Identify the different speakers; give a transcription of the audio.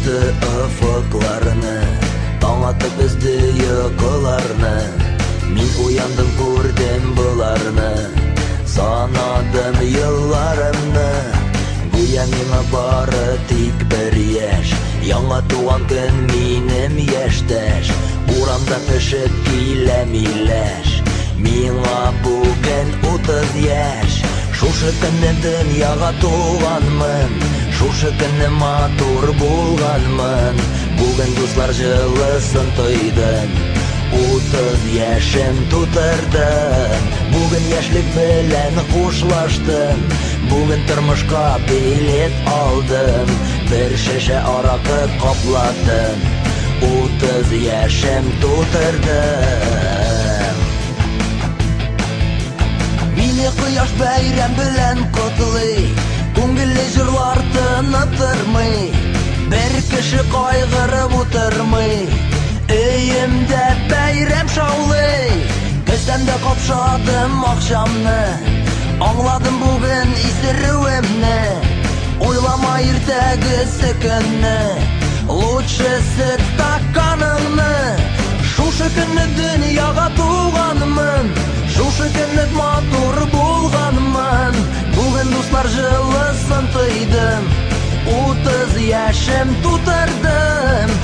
Speaker 1: açtı ufuklarını, taң atып bizdi yokılarını. Min uyandım, gördüm bularını, sanadım yıllarımны. Güya mиңа бары тик бер яшь, яңа туган көн минем яшьтәш. Урамда пешеп килә миләш, миңа бүген 30 яшь. Шушы көнне дөньяга туганмын, шушы көнне матур булганмын. Бүген дуслар җылысын тойдым, 30 яшем тутырдым. Бүген яшьлек белән хушлаштым, бүген тормышка билет алдым. Бер шешә аракы капладым, 30 яшем тутырдым. Мине кояш бәйрәм белән котлый, күңелле җырлар тынып тормый. Бер кеше кайгырып утырмый, өемдә бәйрәм шаулый. Көздәмдә капшадым акчамны, аңладым бүген исерүемне. Уйлама иртәгесе көнне, лучше сөт стаканыңны. Шушы көнне дөньяга туганмын, шушы көнне матур булганмын. Бүген дуслар җылысын тойдым, 30 яшем тутырдым.